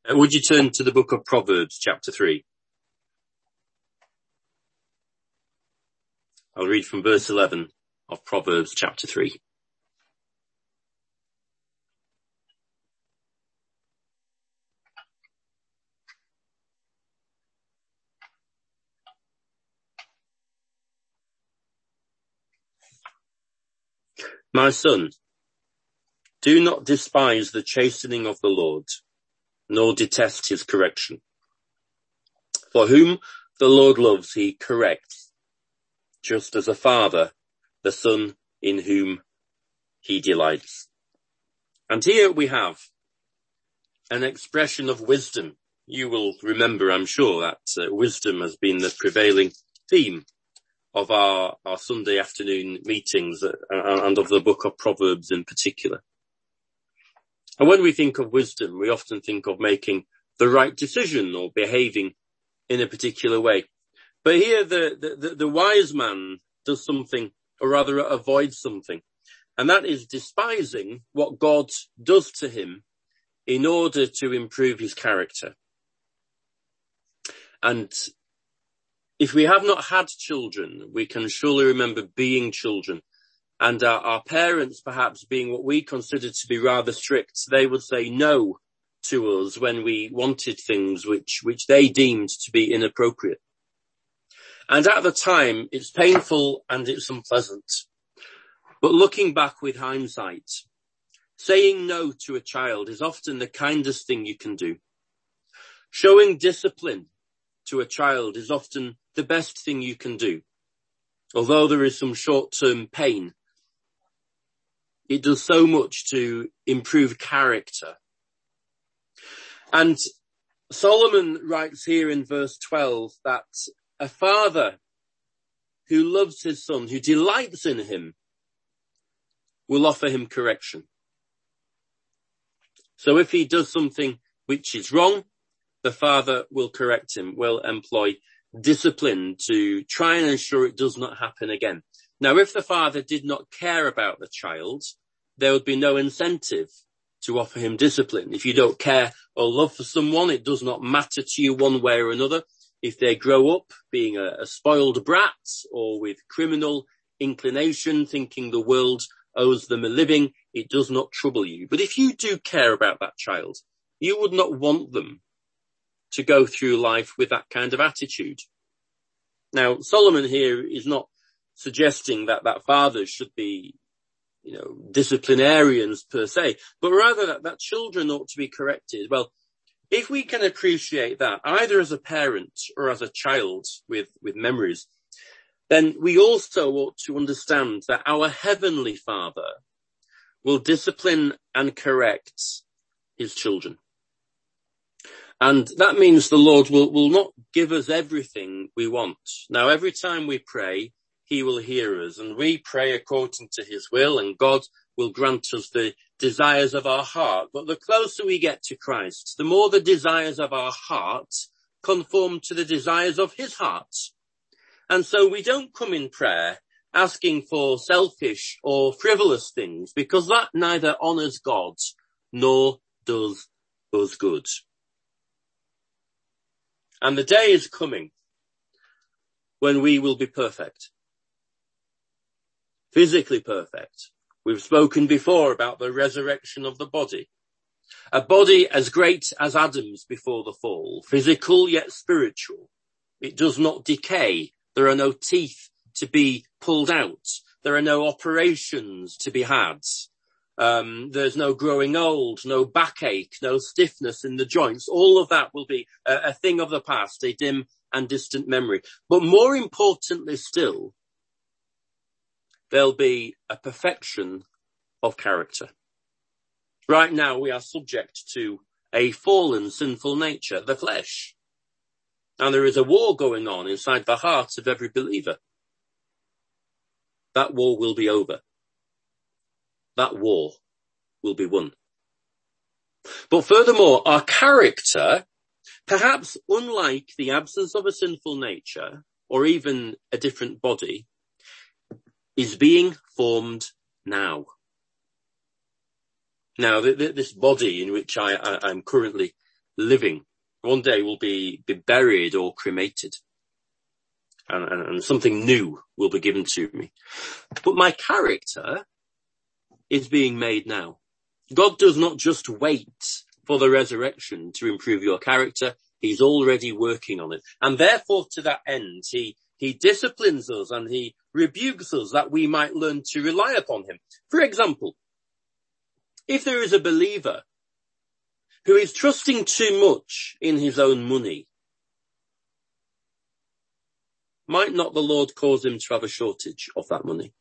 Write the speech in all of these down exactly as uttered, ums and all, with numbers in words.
Uh, would you turn to the book of Proverbs, chapter three? I'll read from verse eleven of Proverbs, chapter three. My son, do not despise the chastening of the Lord, nor detest his correction. For whom the Lord loves, he corrects, just as a father, the son in whom he delights. And here we have an expression of wisdom. You will remember, I'm sure, that uh, wisdom has been the prevailing theme of our, our Sunday afternoon meetings uh, and of the book of Proverbs in particular. And when we think of wisdom, we often think of making the right decision or behaving in a particular way. But here the, the, the wise man does something, or rather avoids something, and that is despising what God does to him in order to improve his character. And if we have not had children, we can surely remember being children, and our, our parents perhaps being what we considered to be rather strict. They would say no to us when we wanted things which, which they deemed to be inappropriate. And at the time, it's painful and it's unpleasant. But looking back with hindsight, saying no to a child is often the kindest thing you can do. Showing discipline to a child is often the best thing you can do. Although there is some short-term pain, it does so much to improve character. And Solomon writes here in verse twelve that a father who loves his son, who delights in him, will offer him correction. So if he does something which is wrong, the father will correct him, will employ discipline to try and ensure it does not happen again. Now, if the father did not care about the child, there would be no incentive to offer him discipline. If you don't care or love for someone, it does not matter to you one way or another. If they grow up being a, a spoiled brat or with criminal inclination, thinking the world owes them a living, it does not trouble you. But if you do care about that child, you would not want them to go through life with that kind of attitude. Now, Solomon here is not suggesting that that fathers should be, you know, disciplinarians per se, but rather that, that children ought to be corrected. Well, if we can appreciate that, either as a parent or as a child with, with memories, then we also ought to understand that our heavenly Father will discipline and correct his children. And that means the Lord will, will not give us everything we want. Now, every time we pray, he will hear us, and we pray according to his will, and God will grant us the desires of our heart. But the closer we get to Christ, the more the desires of our heart conform to the desires of his heart. And so we don't come in prayer asking for selfish or frivolous things, because that neither honours God nor does us good. And the day is coming when we will be perfect. Physically perfect. We've spoken before about the resurrection of the body. A body as great as Adam's before the fall. Physical yet spiritual. It does not decay. There are no teeth to be pulled out. There are no operations to be had. Um, there's no growing old, no backache, no stiffness in the joints. All of that will be a, a thing of the past, a dim and distant memory. But more importantly still, there'll be a perfection of character. Right now we are subject to a fallen, sinful nature, the flesh. And there is a war going on inside the heart of every believer. That war will be over. That war will be won. But furthermore, our character, perhaps unlike the absence of a sinful nature, or even a different body, is being formed now. Now, th- th- this body in which I, I, I'm currently living. One day will be, be buried or cremated. And, and, and something new will be given to me. But my character is being made now. God does not just wait for the resurrection to improve your character. He's already working on it. And therefore, to that end, he, he disciplines us and he rebukes us that we might learn to rely upon him. For example, if there is a believer who is trusting too much in his own money, might not the Lord cause him to have a shortage of that money?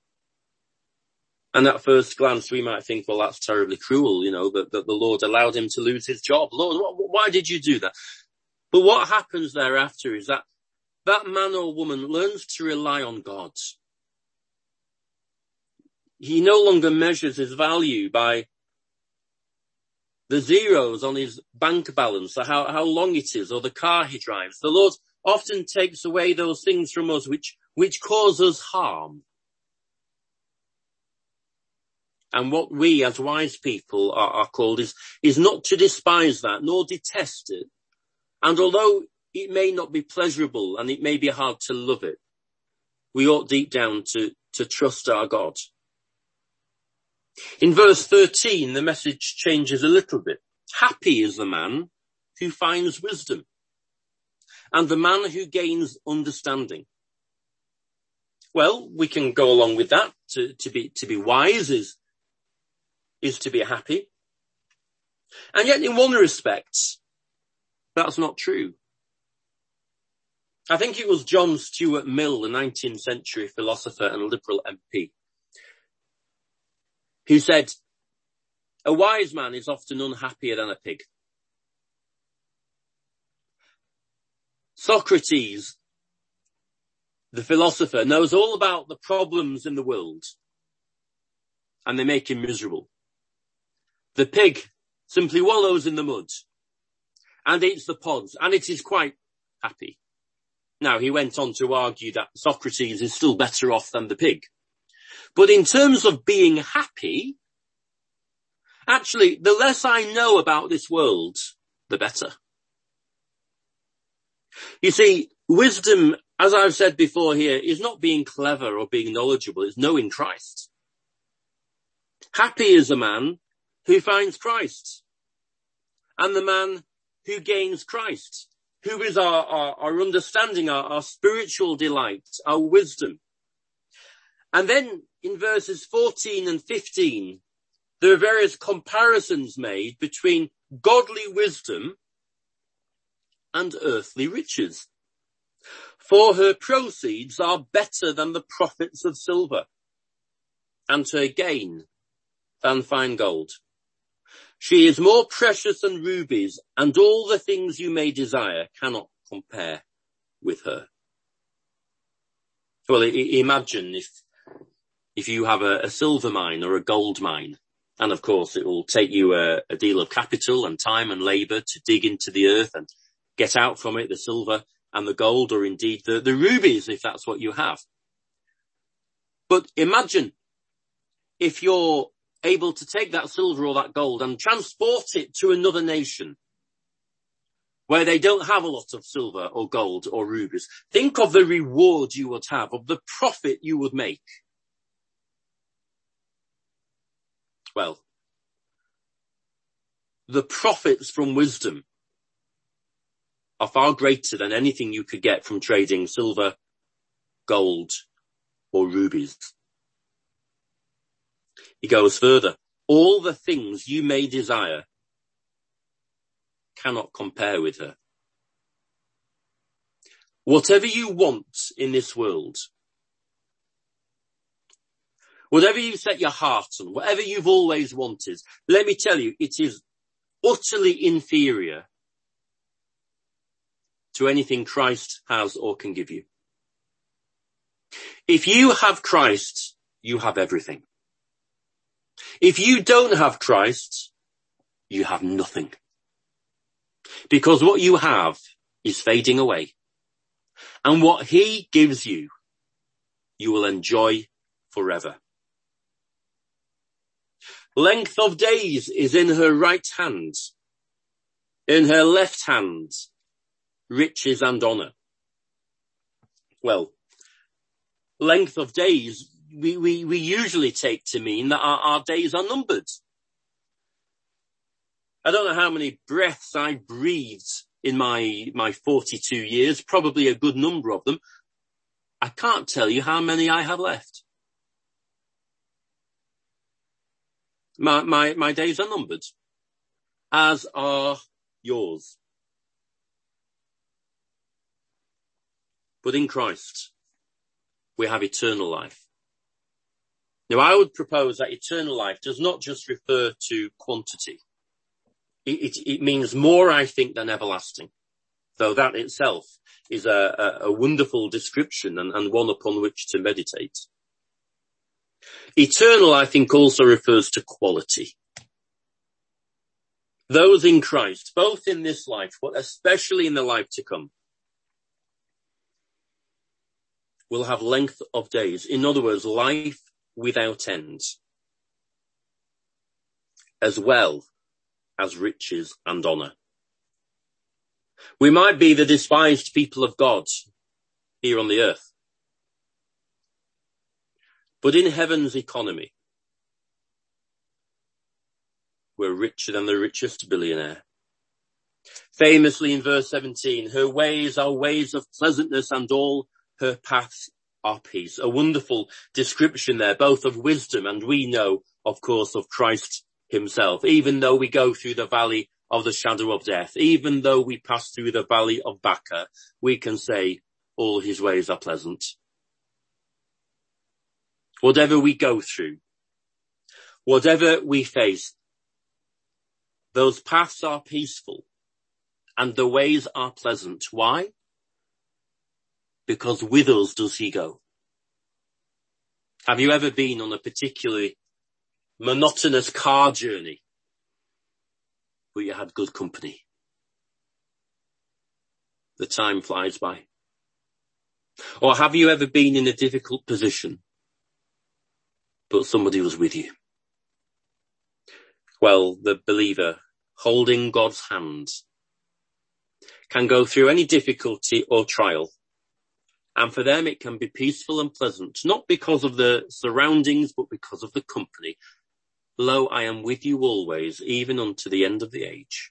And at first glance, we might think, well, that's terribly cruel, you know, that, that the Lord allowed him to lose his job. Lord, wh- why did you do that? But what happens thereafter is that that man or woman learns to rely on God. He no longer measures his value by the zeros on his bank balance, or how, how long it is, or the car he drives. The Lord often takes away those things from us which, which cause us harm. And what we as wise people are, are called is, is not to despise that, nor detest it. And although it may not be pleasurable and it may be hard to love it, we ought deep down to, to trust our God. In verse thirteen, the message changes a little bit. Happy is the man who finds wisdom, and the man who gains understanding. Well, we can go along with that. To, to be, to be wise is, is to be happy. And yet in one respect, that's not true. I think it was John Stuart Mill, the nineteenth century philosopher and Liberal M P, who said, a wise man is often unhappier than a pig. Socrates, the philosopher, knows all about the problems in the world, and they make him miserable. The pig simply wallows in the mud and eats the pods, and it is quite happy. Now, he went on to argue that Socrates is still better off than the pig. But in terms of being happy, actually, the less I know about this world, the better. You see, wisdom, as I've said before here, is not being clever or being knowledgeable. It's knowing Christ. Happy is a man who finds Christ, and the man who gains Christ, who is our, our, our understanding, our, our spiritual delight, our wisdom. And then in verses fourteen and fifteen, there are various comparisons made between godly wisdom and earthly riches. For her proceeds are better than the profits of silver, and her gain than fine gold. She is more precious than rubies, and all the things you may desire cannot compare with her. Well, imagine if if you have a, a silver mine or a gold mine, and of course it will take you a, a deal of capital and time and labour to dig into the earth and get out from it the silver and the gold, or indeed the, the rubies, if that's what you have. But imagine if you're able to take that silver or that gold and transport it to another nation where they don't have a lot of silver or gold or rubies. Think of the reward you would have, of the profit you would make. Well, the profits from wisdom are far greater than anything you could get from trading silver, gold, or rubies. He goes further. All the things you may desire cannot compare with her. Whatever you want in this world, whatever you set your heart on, whatever you've always wanted, let me tell you, it is utterly inferior to anything Christ has or can give you. If you have Christ, you have everything. If you don't have Christ, you have nothing. Because what you have is fading away. And what he gives you, you will enjoy forever. Length of days is in her right hand, In her left hand, riches and honour. Well, length of days, we, we, we usually take to mean that our, our days are numbered. I don't know how many breaths I breathed in my, my forty-two years, probably a good number of them. I can't tell you how many I have left. My, my, my days are numbered, as are yours. But in Christ, we have eternal life. Now, I would propose that eternal life does not just refer to quantity. It, it, it means more, I think, than everlasting, though that itself is a, a, a wonderful description and, and one upon which to meditate. Eternal, I think, also refers to quality. Those in Christ, both in this life, but especially in the life to come, will have length of days. In other words, life without end, as well as riches and honour. We might be the despised people of God here on the earth, but in heaven's economy, we're richer than the richest billionaire. Famously in verse seventeen, her ways are ways of pleasantness and all her paths are peace. A wonderful description there, both of wisdom and we know, of course, of Christ himself. Even though we go through the valley of the shadow of death, even though we pass through the valley of Baca, we can say all his ways are pleasant. Whatever we go through, whatever we face, those paths are peaceful and the ways are pleasant. Why? Because with us does he go. Have you ever been on a particularly monotonous car journey, but you had good company? The time flies by. Or have you ever been in a difficult position, but somebody was with you? Well, the believer, holding God's hand, can go through any difficulty or trial. And for them, it can be peaceful and pleasant, not because of the surroundings, but because of the company. Lo, I am with you always, even unto the end of the age.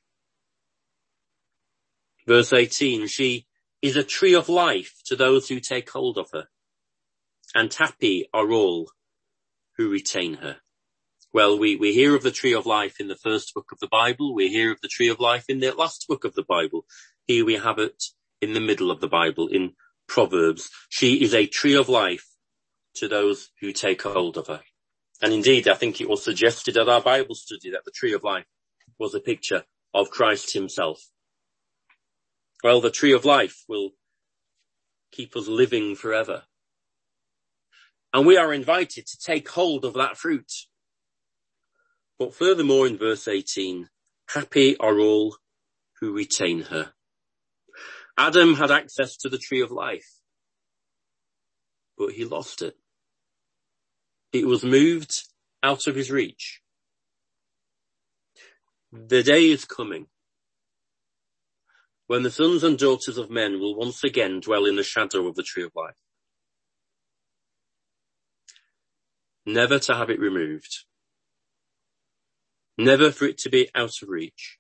Verse eighteen, she is a tree of life to those who take hold of her, and happy are all who retain her. Well, we, we hear of the tree of life in the first book of the Bible. We hear of the tree of life in the last book of the Bible. Here we have it in the middle of the Bible, in Proverbs. She is a tree of life to those who take hold of her. And indeed, I think it was suggested at our Bible study that the tree of life was a picture of Christ himself. Well, the tree of life will keep us living forever. And we are invited to take hold of that fruit. But furthermore, in verse eighteen, happy are all who retain her. Adam had access to the tree of life, but he lost it. It was moved out of his reach. The day is coming when the sons and daughters of men will once again dwell in the shadow of the tree of life, never to have it removed, never for it to be out of reach.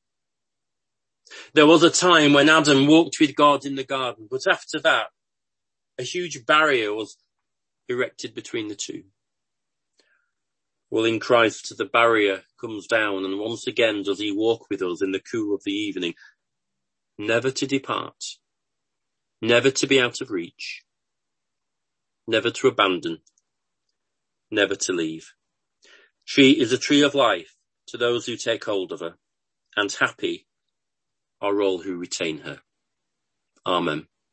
There was a time when Adam walked with God in the garden, but after that, a huge barrier was erected between the two. Well, in Christ, the barrier comes down, and once again does he walk with us in the cool of the evening, never to depart, never to be out of reach, never to abandon, never to leave. She is a tree of life to those who take hold of her, and happy are all who retain her. Amen.